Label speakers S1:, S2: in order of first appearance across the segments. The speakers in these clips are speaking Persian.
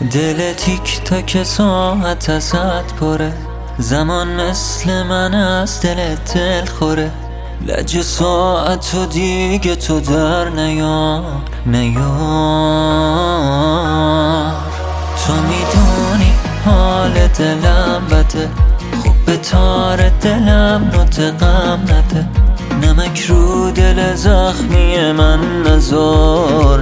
S1: دل تیک تاک ساعت ازت پره، زمان مثل من از دلت دل خوره. لج ساعت و دیگه تو در نیار. تو میدونی حال دلم بده، خوب به تار دلم نوت غم نده. نمک رو دل زخمی من نزار.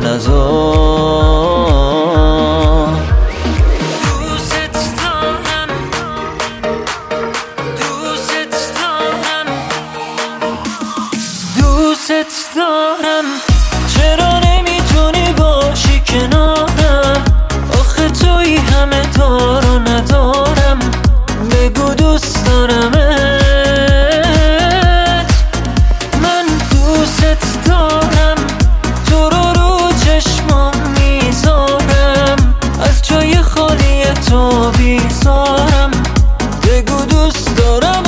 S1: دوست دارم چرا نمیتونی باشی کنارم؟ آخه توی همه دار و ندارم. بگو دوست دارمت، من دوست دارم. تو رو چشمام میذارم، از جای خالی تو بیزارم. بگو دوست دارمت.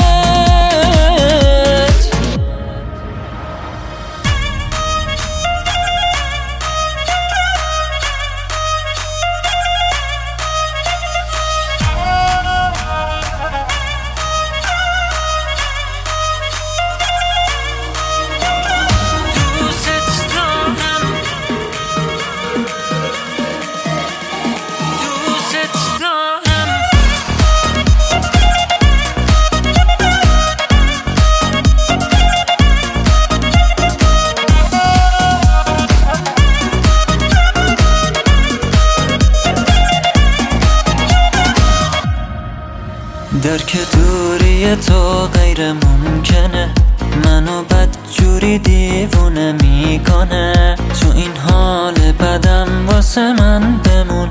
S1: درک دوری تو غیر ممکنه، منو بدجوری دیوونه میکنه. تو این حال بدم واسه من بمون.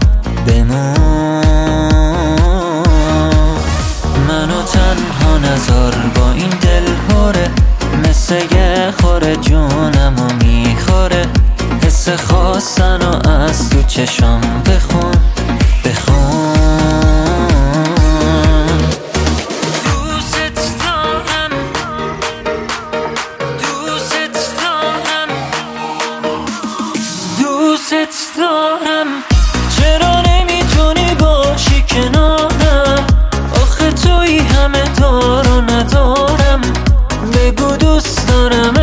S1: منو تنها نذار با این دل هوره، مثل یه خوره جونمو میخوره. حس خواستنو از تو چشام بخون. دوست دارم چرا نمیتونی باشی کنارم؟ آخه توی همه دار و ندارم. بگو دوست دارم.